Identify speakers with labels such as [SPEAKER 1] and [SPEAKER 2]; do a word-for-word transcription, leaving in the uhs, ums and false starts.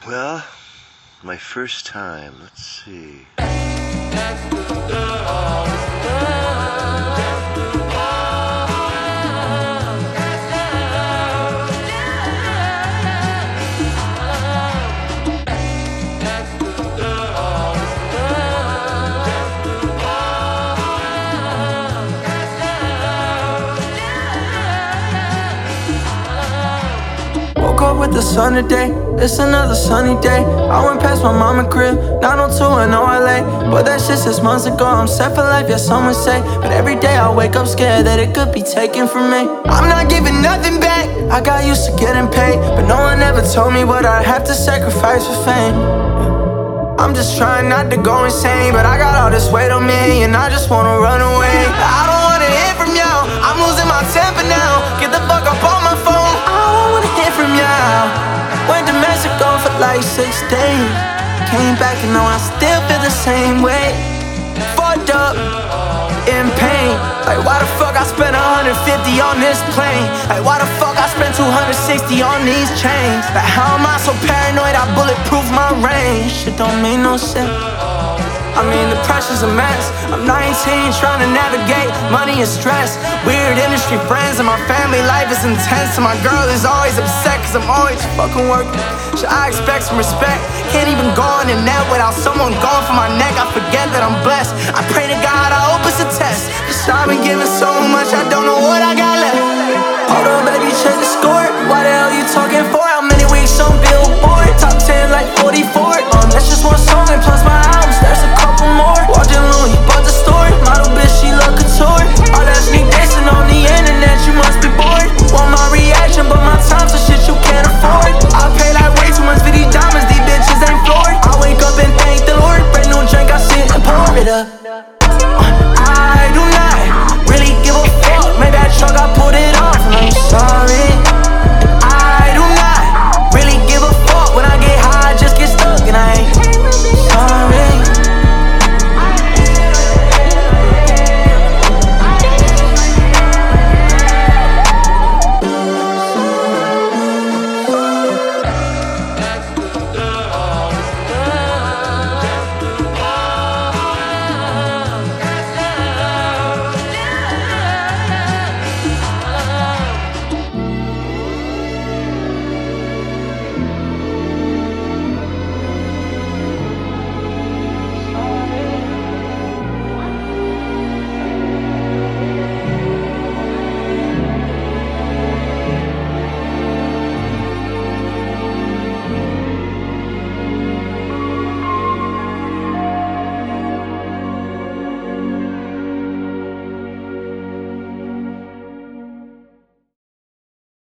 [SPEAKER 1] Well, my first time, let's see.
[SPEAKER 2] Woke up with the sun today, it's another sunny day. I went past my mama crib, nine oh two in O L A. But that shit six months ago, I'm set for life, yeah some would say. But every day I wake up scared that it could be taken from me. I'm not giving nothing back, I got used to getting paid. But no one ever told me what I'd have to sacrifice for fame. I'm just trying not to go insane, but I got all this weight on me and I just wanna run away. I don't wanna hear from y'all, I'm losing my temper now. Get the fuck up on my phone, I don't wanna hear from y'all. Went to Mexico for like six days, came back and now I still feel the same way. Fucked up, in pain. Like why the fuck I spent one hundred fifty on this plane? Like why the fuck I spent two hundred sixty on these chains? Like how am I so paranoid I bulletproof my range? Shit don't make no sense. I mean the pressure's a mess. I'm nineteen trying to navigate money and stress. Weird industry friends and my family life is intense. And my girl is always upset cause I'm always fucking working. Should I expect some respect? Can't even go on the net without someone going for my neck. I forget that I'm blessed. I pray to God I hope it's a test, cause I've been giving so much I don't know what I got left. Hold on baby, check the score. Why the hell you talking for?